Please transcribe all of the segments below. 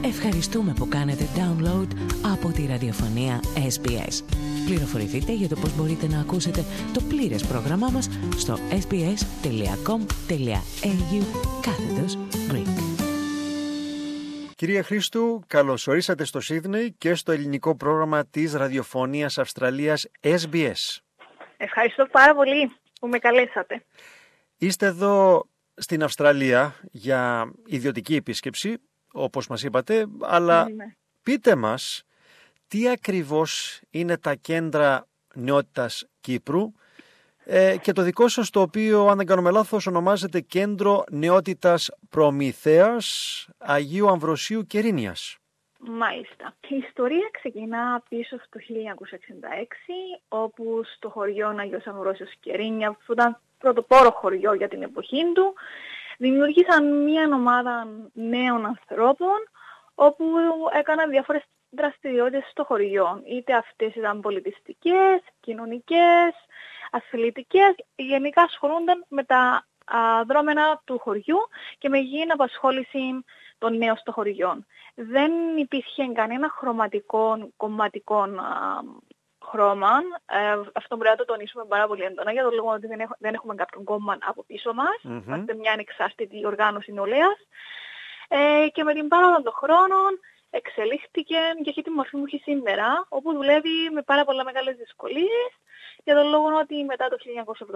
Ευχαριστούμε που κάνετε download από τη ραδιοφωνία SBS. Πληροφορηθείτε για το πώς μπορείτε να ακούσετε το πλήρες πρόγραμμά μας στο sbs.com.au/Greek. Κυρία Χρήστου, καλώς ορίσατε στο Σίδνεϊ και στο ελληνικό πρόγραμμα της ραδιοφωνίας Αυστραλίας SBS. Ευχαριστώ πάρα πολύ που με καλέσατε. Είστε εδώ στην Αυστραλία για ιδιωτική επίσκεψη, όπως μας είπατε, αλλά πείτε μας τι ακριβώς είναι τα κέντρα νεότητας Κύπρου και το δικό σας, το οποίο, αν δεν κάνουμε λάθος, ονομάζεται Κέντρο Νεότητας Προμηθέας Αγίου Αμβροσίου Κερίνιας. Μάλιστα. Η ιστορία ξεκινά πίσω στο 1966, όπου στο χωριό Αγίος Αμβρόσιος Κερίνια, που ήταν πρωτοπόρο χωριό για την εποχή του, δημιουργήσαν μια ομάδα νέων ανθρώπων, όπου έκαναν διάφορες δραστηριότητες στο χωριό. Είτε αυτές ήταν πολιτιστικές, κοινωνικές, αθλητικές, γενικά ασχολούνταν με τα δρόμενα του χωριού και με υγιεινή απασχόληση των νέων στο χωριό. Δεν υπήρχε κανένα χρωματικό, κομματικό χρώμα. Αυτό πρέπει να το τονίσουμε πάρα πολύ έντονα, για το λόγο ότι δεν έχουμε κάποιον κόμμα από πίσω μας. Είμαστε μια ανεξάρτητη οργάνωση νεολαίας. Και με την πάροδο των χρόνων εξελίχθηκε και έχει τη μορφή μου σήμερα, όπου δουλεύει με πάρα πολλά μεγάλες δυσκολίες, για τον λόγο ότι μετά το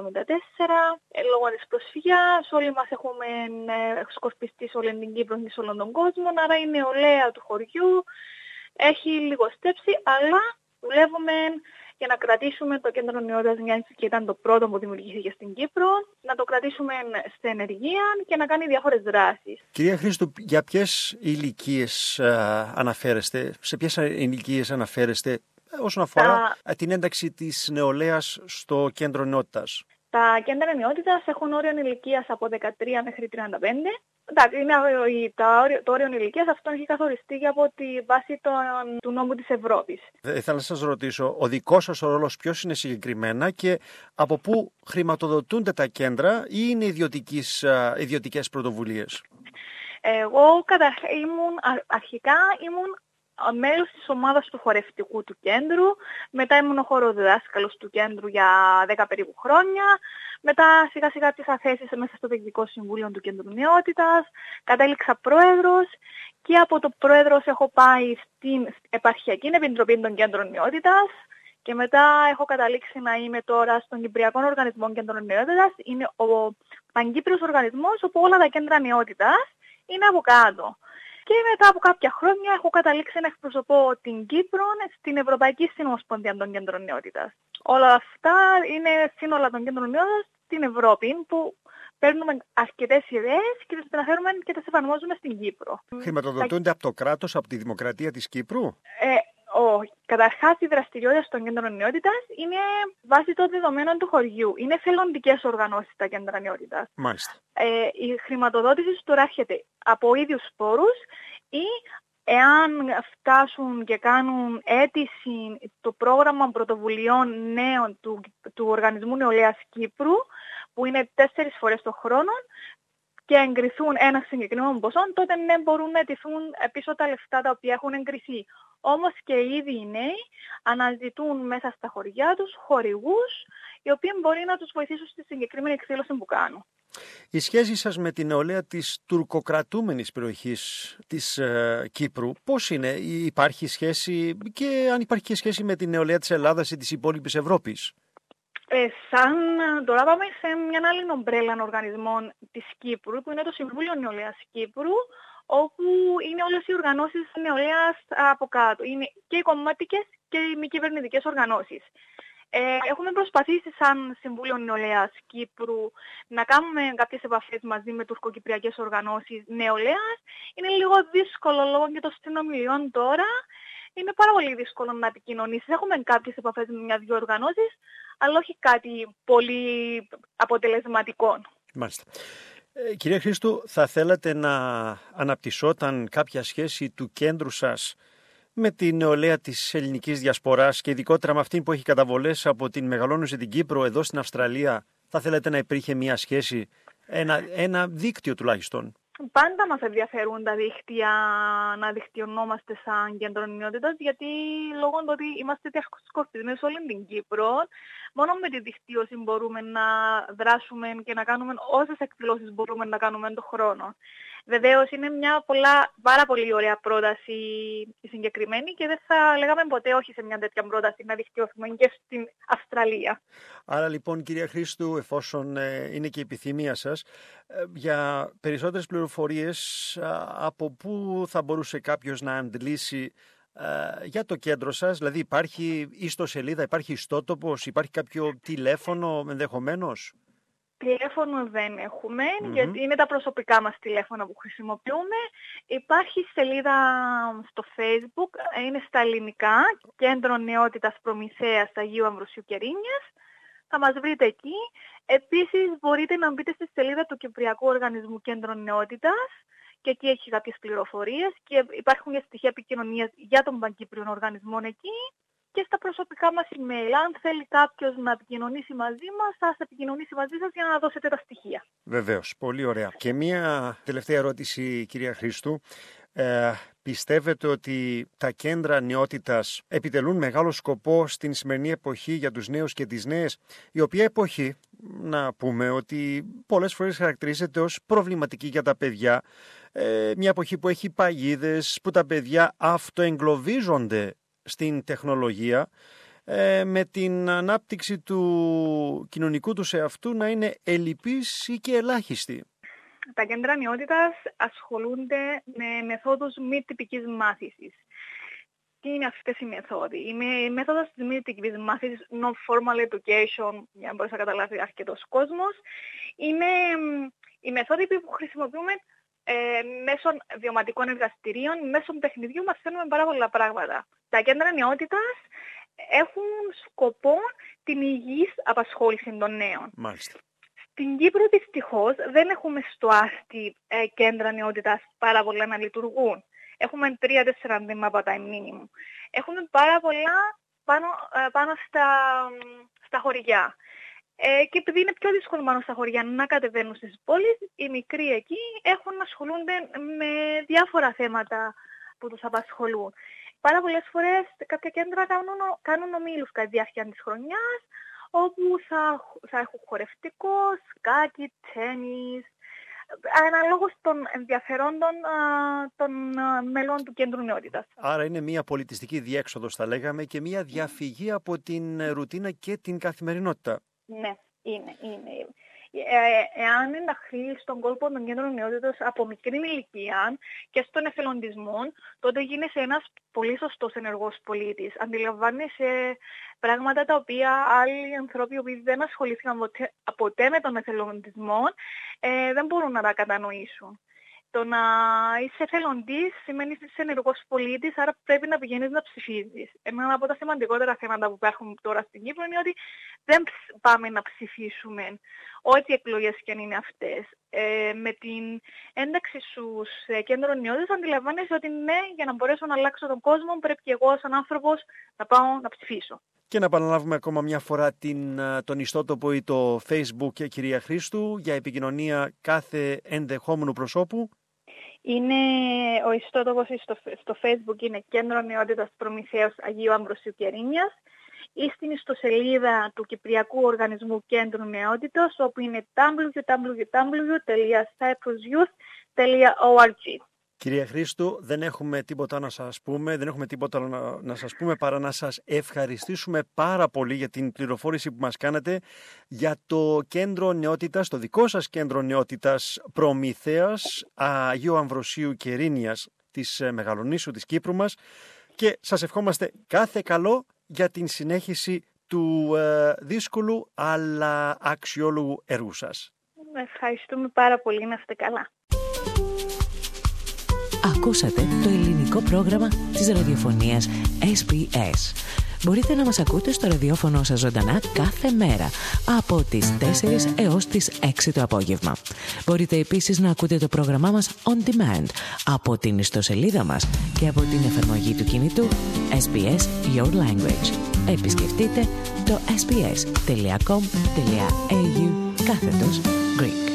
1974, λόγω της προσφυγιάς, όλοι μας έχουμε σκορπιστεί σε όλη την Κύπρο και σε όλον τον κόσμο, άρα η νεολαία του χωριού έχει λιγοστέψει, αλλά δουλεύουμε για να κρατήσουμε το κέντρο νεότητας, μια και ήταν το πρώτο που δημιουργήθηκε στην Κύπρο, να το κρατήσουμε σε ενεργεία και να κάνει διάφορες δράσεις. Κυρία Χρήστου, για ποιες ηλικίες αναφέρεστε, σε ποιες ηλικίες αναφέρεστε όσον αφορά την ένταξη της νεολαίας στο κέντρο νεότητας? Τα κέντρα νεότητας έχουν όριο ηλικίας από 13 μέχρι 35. Εντάξει, το όριο ηλικίας αυτό έχει καθοριστεί και από τη βάση του νόμου της Ευρώπης. Ήθελα να σας ρωτήσω, ο δικός σας ο ρόλος ποιος είναι συγκεκριμένα και από πού χρηματοδοτούνται τα κέντρα ή είναι ιδιωτικές πρωτοβουλίες? Εγώ αρχικά ήμουν μέλος της ομάδας του χορευτικού του κέντρου, μετά ήμουν ο χοροδιδάσκαλος του κέντρου για 10 περίπου χρόνια, μετά σιγά σιγά τις αθέσεις μέσα στο Διοικητικό Συμβούλιο του Κέντρου Νεότητας, κατέληξα πρόεδρος και από το πρόεδρος έχω πάει στην Επαρχιακή Επιτροπή των Κέντρων Νεότητας και μετά έχω καταλήξει να είμαι τώρα στον Κυπριακό Οργανισμό Κέντρων Νεότητας. Είναι ο παγκύπριος οργανισμός όπου όλα τα κέντρα νεότητας είναι από κάτω. Και μετά από κάποια χρόνια έχω καταλήξει να εκπροσωπώ την Κύπρο στην Ευρωπαϊκή Συνομοσπονδία των Κέντρων Νεότητας. Όλα αυτά είναι σύνολα των κέντρων νεότητας στην Ευρώπη, που παίρνουμε αρκετές ιδέες και τις μεταφέρουμε και τις εφαρμόζουμε στην Κύπρο. Χρηματοδοτούνται από το κράτος, από τη Δημοκρατία της Κύπρου? Καταρχάς, οι δραστηριότητες των κέντρων νεότητας είναι βάσει των δεδομένων του χωριού. Είναι εθελοντικές οργανώσεις τα κέντρα νεότητας. Μάλιστα. Η χρηματοδότηση τώρα έρχεται από ίδιους πόρους ή εάν φτάσουν και κάνουν αίτηση το πρόγραμμα πρωτοβουλειών νέων του Οργανισμού Νεολαίας Κύπρου, που είναι 4 φορές το χρόνο, και εγκριθούν ένα συγκεκριμένο ποσό, τότε ναι, μπορούν να αιτηθούν πίσω τα λεφτά τα οποία έχουν εγκριθεί. Όμως και ήδη οι νέοι αναζητούν μέσα στα χωριά τους χορηγούς, οι οποίοι μπορεί να τους βοηθήσουν στη συγκεκριμένη εκδήλωση που κάνουν. Η σχέση σας με την νεολαία της τουρκοκρατούμενης περιοχής της Κύπρου, πώς είναι? Υπάρχει σχέση, και αν υπάρχει και σχέση με την νεολαία της Ελλάδας ή της υπόλοιπης Ευρώπης? Τώρα πάμε σε μια άλλη ομπρέλα οργανισμών της Κύπρου, που είναι το Συμβούλιο Νεολαίας Κύπρου, όπου είναι όλες οι οργανώσεις νεολαίας από κάτω. Είναι και οι κομματικές και οι μη κυβερνητικές οργανώσεις. Έχουμε προσπαθήσει σαν Συμβούλιο Νεολαίας Κύπρου να κάνουμε κάποιες επαφές μαζί με τουρκοκυπριακές οργανώσεις νεολαίας. Είναι λίγο δύσκολο λόγω και των συνομιλιών τώρα. Είναι πάρα πολύ δύσκολο να επικοινωνήσεις. Έχουμε κάποιες επαφές με μια-δυο οργανώσεις, αλλά όχι κάτι πολύ αποτελεσματικό. Μάλιστα. Κυρία Χρήστου, θα θέλατε να αναπτυσσόταν κάποια σχέση του κέντρου σας με τη νεολαία της ελληνικής διασποράς και ειδικότερα με αυτή που έχει καταβολές από την Μεγαλόνουσα την Κύπρο εδώ στην Αυστραλία? Θα θέλετε να υπήρχε μια σχέση, ένα δίκτυο τουλάχιστον? Πάντα μας ενδιαφέρουν τα δίκτυα, να δικτυωνόμαστε σαν κέντρο νεότητας, γιατί λόγω του ότι είμαστε διασκορπισμένοι σε όλη την Κύπρο, μόνο με τη δικτύωση μπορούμε να δράσουμε και να κάνουμε όσες εκδηλώσεις μπορούμε να κάνουμε τον χρόνο. Βεβαίως είναι μια πάρα πολύ ωραία πρόταση η συγκεκριμένη και δεν θα λέγαμε ποτέ όχι σε μια τέτοια πρόταση να δικτυώσουμε και στην Αυστραλία. Άρα λοιπόν, κυρία Χρήστου, εφόσον είναι και η επιθυμία σας, για περισσότερες πληροφορίες από πού θα μπορούσε κάποιος να αντλήσει για το κέντρο σας, δηλαδή υπάρχει ιστοσελίδα, υπάρχει ιστότοπος, υπάρχει κάποιο τηλέφωνο ενδεχομένως? Τηλέφωνο δεν έχουμε, γιατί είναι τα προσωπικά μας τηλέφωνα που χρησιμοποιούμε. Υπάρχει σελίδα στο Facebook, είναι στα ελληνικά, Κέντρο Νεότητας Προμηθέας Αγίου Αμβροσίου Κερίνιας. Θα μας βρείτε εκεί. Επίσης μπορείτε να μπείτε στη σελίδα του Κυπριακού Οργανισμού Κέντρο Νεότητας και εκεί έχει κάποιες πληροφορίες και υπάρχουν και στοιχεία επικοινωνίας για τον Παγκύπριον Οργανισμό εκεί. Και στα προσωπικά μας email. Αν θέλει κάποιος να επικοινωνήσει μαζί μας, θα επικοινωνήσει μαζί σας για να δώσετε τα στοιχεία. Βεβαίως, πολύ ωραία. Και μία τελευταία ερώτηση, κυρία Χρήστου. Πιστεύετε ότι τα κέντρα νεότητας επιτελούν μεγάλο σκοπό στην σημερινή εποχή για τους νέους και τις νέες, η οποία εποχή, να πούμε ότι πολλές φορές χαρακτηρίζεται ως προβληματική για τα παιδιά, μια εποχή που έχει παγίδες, που τα παιδιά αυτοεγκλωβίζονται στην τεχνολογία, με την ανάπτυξη του κοινωνικού τους εαυτού να είναι ελλειπής ή και ελάχιστη. Τα κέντρα νεότητας ασχολούνται με μεθόδους μη τυπικής μάθησης. Τι είναι αυτές οι μεθόδοι? Η μέθοδος της μη τυπικής μάθησης, non-formal education, για να μπορείς να καταλάβει αρκετός κόσμος, είναι η μεθόδοι που χρησιμοποιούμε μέσω βιωματικών εργαστηρίων, μέσω παιχνιδιού μαθαίνουμε πάρα πολλά πράγματα. Τα κέντρα νεότητας έχουν σκοπό την υγιής απασχόληση των νέων. Μάλιστα. Στην Κύπρο δυστυχώς δεν έχουμε στο άστι κέντρα νεότητας πάρα πολλά να λειτουργούν. Έχουμε 3-4 βήματα minimum. Έχουμε πάρα πολλά πάνω στα χωριά. Και επειδή είναι πιο δύσκολο πάνω στα χωριά να κατεβαίνουν στις πόλεις, οι μικροί εκεί έχουν να ασχολούνται με διάφορα θέματα που τους απασχολούν. Πάρα πολλές φορές κάποια κέντρα κάνουν ομίλους κατά τη διάρκεια της χρονιάς, όπου θα έχουν χορευτικό, σκάκι, τένις, αναλόγως των ενδιαφερόντων των μελών του κέντρου νεότητας. Άρα είναι μια πολιτιστική διέξοδος, θα λέγαμε, και μια διαφυγή από την ρουτίνα και την καθημερινότητα. Ναι, είναι. Εάν ενταχθεί στον κόλπο των κέντρων νεότητας από μικρή ηλικία και στον εθελοντισμό, τότε γίνεσαι ένας πολύ σωστός ενεργός πολίτης. Αντιλαμβάνεσαι πράγματα τα οποία άλλοι άνθρωποι που δεν ασχολήθηκαν ποτέ με τον εθελοντισμό δεν μπορούν να τα κατανοήσουν. Το να είσαι εθελοντής σημαίνει ότι είσαι ενεργός πολίτης, άρα πρέπει να πηγαίνεις να ψηφίζεις. Ένα από τα σημαντικότερα θέματα που υπάρχουν τώρα στην Κύπρο είναι ότι δεν πάμε να ψηφίσουμε ό,τι εκλογές και αν είναι αυτές. Με την ένταξη σου σε κέντρο νεότητας αντιλαμβάνεσαι ότι ναι, για να μπορέσω να αλλάξω τον κόσμο πρέπει και εγώ σαν άνθρωπος να πάω να ψηφίσω. Και να επαναλάβουμε ακόμα μια φορά τον ιστότοπο ή το Facebook, κυρία Χρήστου, για επικοινωνία κάθε ενδεχόμενου προσώπου. Ο ιστότοπος στο Facebook είναι Κέντρο Νεότητας Προμηθέας Αγίου Αμβροσίου Κερίνιας, ή στην ιστοσελίδα του Κυπριακού Οργανισμού Κέντρου Νεότητας, όπου είναι www.cyprusyouth.org. Κυρία Χρήστου, δεν έχουμε τίποτα να σας πούμε, παρά να σας ευχαριστήσουμε πάρα πολύ για την πληροφόρηση που μας κάνατε για το κέντρο νεότητας, το δικό σας κέντρο νεότητας Προμηθέας Αγίου Αμβροσίου Κερίνιας της Μεγαλονήσου της Κύπρου μας, και σας ευχόμαστε κάθε καλό για την συνέχιση του δύσκολου αλλά αξιόλογου έργου σας. Ευχαριστούμε πάρα πολύ, να είστε καλά. Ακούσατε το ελληνικό πρόγραμμα της ραδιοφωνίας SBS. Μπορείτε να μας ακούτε στο ραδιόφωνο σας ζωντανά κάθε μέρα από τις 4 έως τις 6 το απόγευμα. Μπορείτε επίσης να ακούτε το πρόγραμμά μας on demand από την ιστοσελίδα μας και από την εφαρμογή του κινητού SBS Your Language. Επισκεφτείτε το sbs.com.au/Greek.